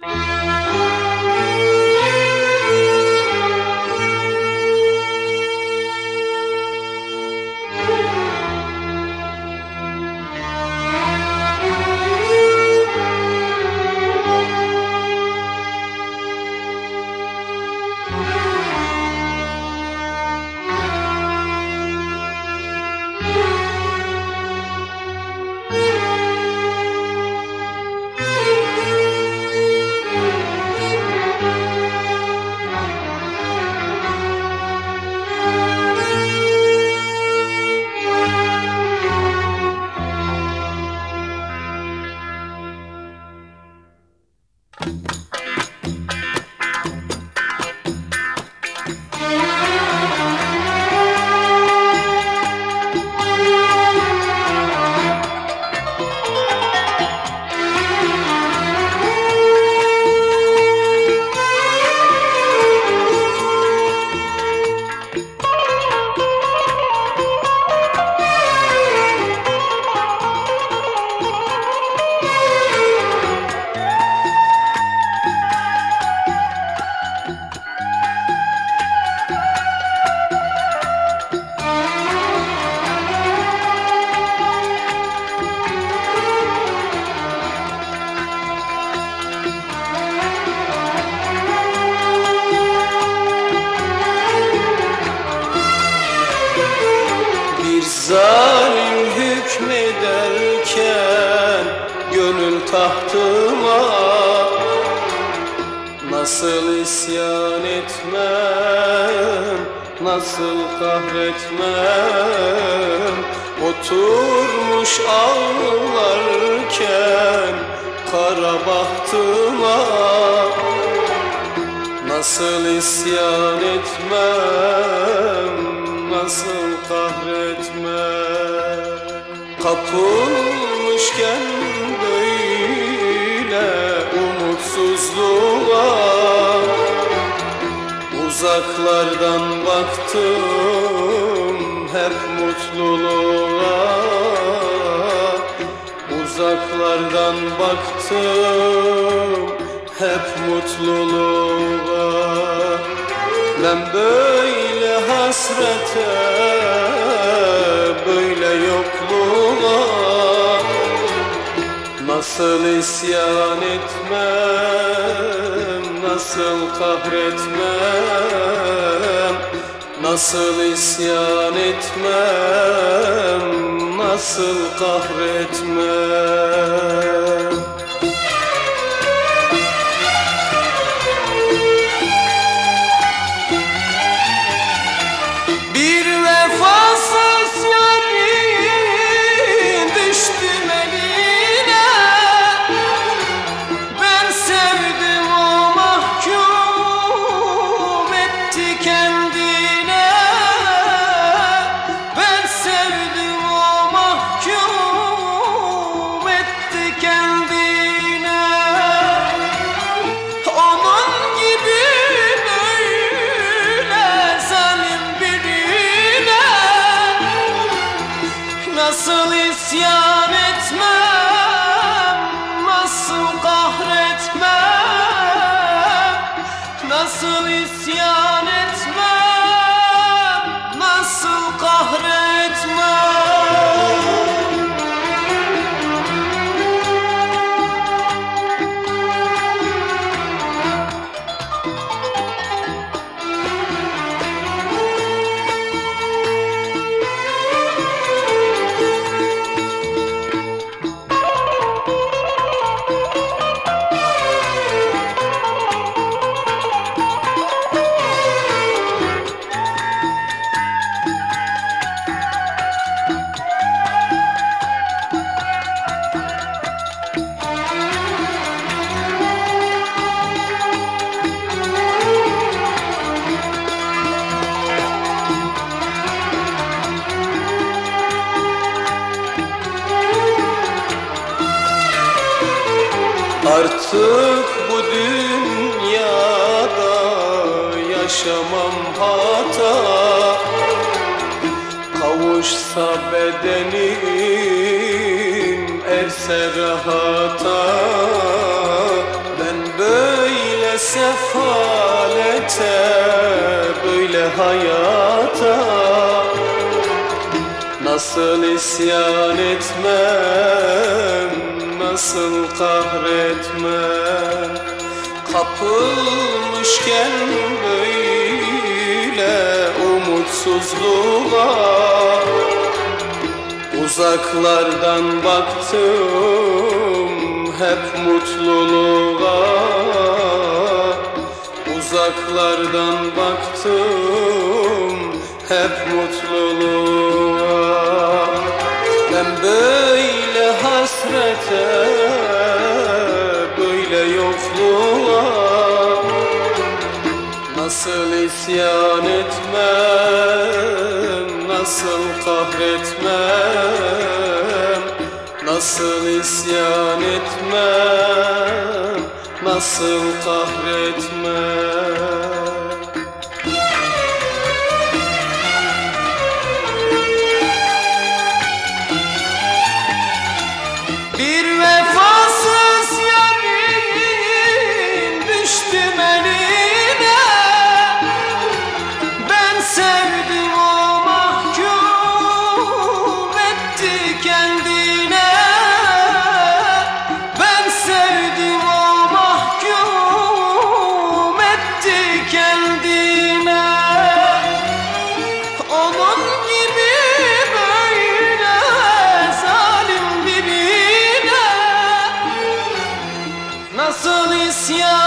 Zalim hükmederken gönül tahtıma nasıl isyan etmem, nasıl kahretmem. Oturmuş ağlarken kara bahtıma nasıl isyan etmem, nasıl kahretmem. Kapılmışken böyle umutsuzluğa uzaklardan baktım hep mutluluğa. Uzaklardan baktım hep mutluluğa. Ben böyle hasrete, böyle yokluğa nasıl isyan etmem, nasıl kahretmem. Nasıl isyan etmem, nasıl kahretmem. Nasıl isyan etmem, nasıl kahretmem. Nasıl isyan etmem, nasıl kahretmem. Artık bu dünyada yaşamam hata. Kavuşsa bedenim erse rahata. Ben böyle sefalete, böyle hayata nasıl isyan etmem, nasıl kahretmem. Kapılmışken böyle umutsuzluğa, uzaklardan baktım hep mutluluğa, uzaklardan baktım hep mutluluğa. Ben böyle hasrete, böyle yokluğa nasıl isyan etmem, nasıl kahretmem, nasıl isyan etmem, nasıl kahretmem. Bir vefasız yarim düştüm eline. Ben sevdim o mahkum etti kendine. Ben sevdim o mahkum etti kendine. Onun gibi böyle zalim birine nasıl isyan